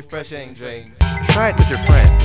refreshing drink. Try it with your friends.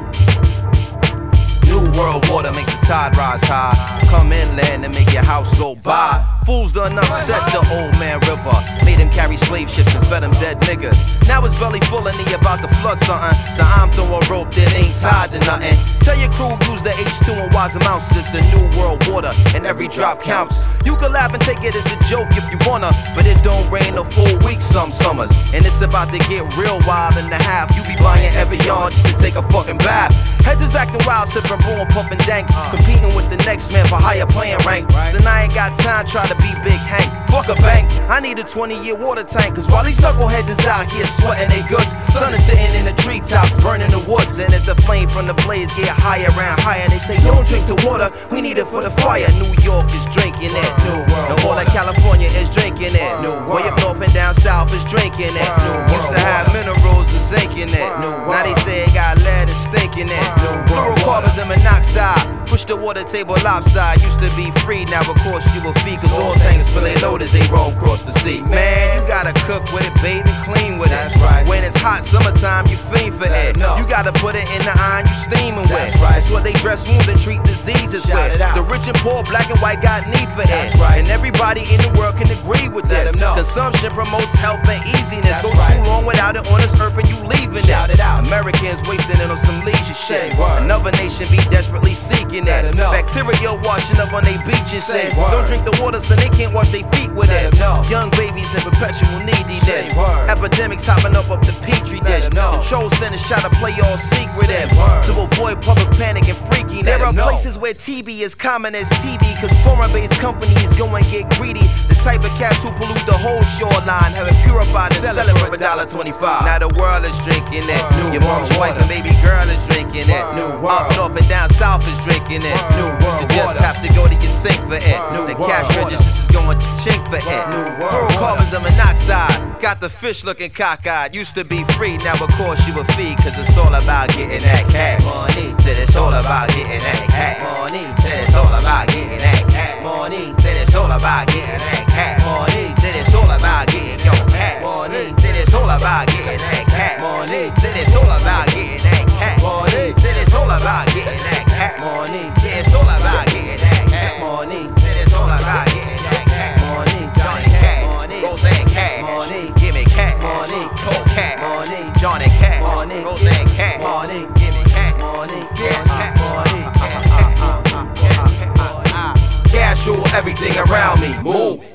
New world water make the tide rise high. Come inland and make your house go by. Fools done upset the old man river. Made him carry slave ships and fed him dead niggas. Now his belly full and he about to flood something. So I'm throwing rope that ain't tied to nothing. Tell your crew use the H2 and wise amounts. It's the new world water and every drop counts. You can laugh and take it as a joke if you wanna, but it don't rain a full week some summers. And it's about to get real wild in the half. You be buying every yard just to take a fucking bath. Heads is acting wild, sipping brewing, pumping dank. Competing with the next man for higher playing rank. So now I ain't got time try to be Big Hank. Fuck a bank, I need a 20-year water tank. Cause while these knuckleheads is out here sweating they goods, the sun is sitting in the treetops, burning the woods. And as the flame from the blaze get higher and higher, they say don't drink the water, we need it for the fire. New York is drinking it, New World. And all of California is drinking it, New World. Way up north and down south is drinking it, New World. Used to have minerals and zinc in it, New World. Now they say it got lead and stink in it, New World. Fluorocarbons and monoxide, push the water table lopside. Used to be free, now of course you a fee. Cause all tanks fill they load as they roll across the sea. Man, you gotta cook with it, baby, clean with it. That's right. When it's hot summertime, you fiend for it. No. You gotta put it in the iron, you steaming with. That's right. That's what they dress wounds and treat diseases with. The rich and poor, black and white got need for it. Right. And everybody in the world can agree with this. Consumption promotes health and easiness. Go too long without it on this earth and you leaving it. Americans wasting it on some leisure shit. Another nation be desperately seeking it. Bacteria washing up on they beaches. Say don't drink the water so they can't wash their feet with it. Young babies in perpetual neediness. Epidemics hopping up the petri dish. Control centers try to play all secret to avoid public panic and freakiness. There are places where TB is common as TV, cause foreign-based companies go and get greedy. The type of cats who pollute the whole shoreline, have it purified and sell it for $1.25. Now the world is drinking it. Your mom's wife and baby girl is drinking it. Up north and down south is drinking it. You just have to go to your sink for it. The cash registers is going to chink for it. Fluorocarbons and monoxide got the fish looking cockeyed. Used to be free, now of course you a fee. Cause it's all about getting that cash money. Said it's all about getting that cash money. Said it's all about getting that cash money. Said it's all about getting that cash money. Said it's all about getting your cash money. Said it's all about getting that cash money. Said it's all about getting that cash money. Said it's all about getting that cash money. Said it's all about getting that cash money. Said it's all about getting that cash money. Johnny Cash money. Roseanne Cash money. Give me cash money. Cold cash money. Johnny Cash money. Roseanne Cash money. Give me cash money. Cash money. Cash rule everything around me. Move.